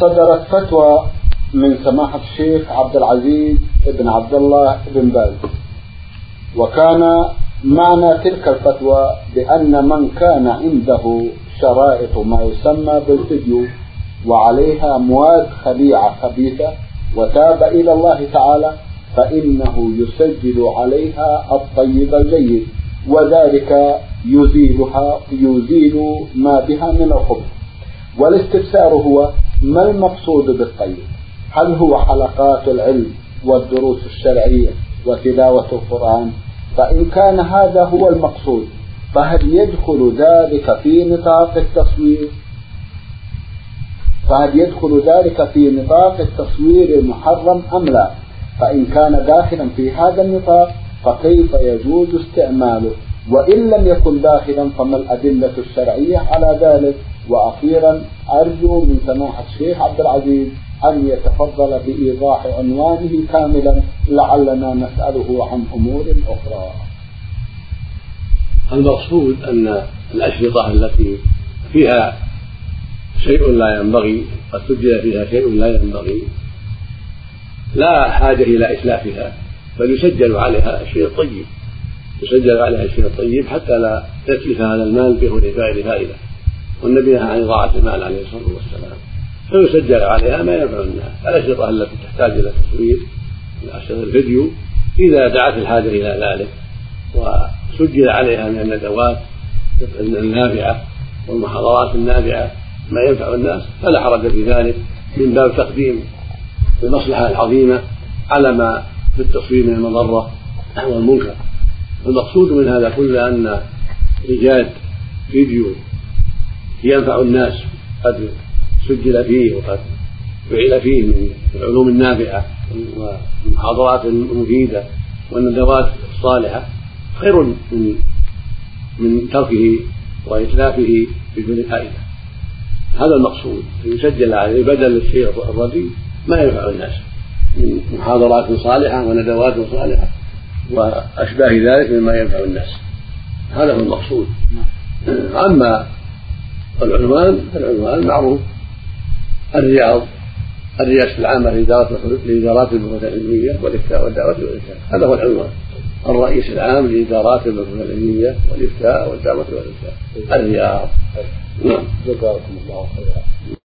صدرت فتوى من سماحة الشيخ عبد العزيز بن عبد الله بن باز، وكان معنى تلك الفتوى بأن من كان عنده شرائط ما يسمى بالفيديو وعليها مواد خليعة خبيثة وتاب إلى الله تعالى فإنه يسجل عليها الطيب الجيد، وذلك يزيل ما بها من الخبث. والاستفسار هو: ما المقصود بالطيب؟ هل هو حلقات العلم والدروس الشرعية وتلاوة القرآن؟ فإن كان هذا هو المقصود فهل يدخل ذلك في نطاق التصوير المحرم أم لا؟ فإن كان داخلا في هذا النطاق فكيف يجوز استعماله؟ وإن لم يكن داخلا فما الأدلة الشرعية على ذلك؟ وأخيرا أرجو من سماحة الشيخ عبد العزيز أن يتفضل بإيضاح عنوانه كاملا لعلنا نسأله عن أمور أخرى. المقصود أن الأشرطة التي فيها شيء لا ينبغي، قد سجل فيها شيء لا ينبغي، لا حاجة إلى إتلافها، بل يسجل عليها الشيء الطيب حتى لا يتلف هذا المال بغير فائدة، والنبي نهى عن إضاعة المال عليه الصلاة والسلام، فيسجل عليها ما ينفع الناس. الأشرطة التي تحتاج إلى تصوير أشرطة الفيديو إذا دعت الحاجة إلى ذلك وسجل عليها من الندوات النافعة والمحاضرات النافعة ما ينفع الناس فلا حرج في ذلك، من باب تقديم المصلحة العظيمة على ما في التصوير من المضرة والمنكر. المقصود من هذا كله أن إيجاد فيديو ينفع الناس قد سجل فيه وقد فعل فيه من العلوم النافعة والمحاضرات المفيدة والندوات الصالحة خير من تركه وإتلافه بدون فائدة. هذا المقصود، يسجل عليه بدل الشيء الرديء ما ينفع الناس من محاضرات صالحة وندوات صالحة وأشباه ذلك مما ينفع الناس. هذا هو المقصود. أما العنوان معروف: الرئاسة العامة لإدارات البحوث العلمية والإفتاء والدعوة والإرشاد. هذا هو العنوان: الرئيس العام لإدارات البحوث العلمية والإفتاء والدعوة والإرشاد، الرياض. نعم. جزاكم الله خيرا.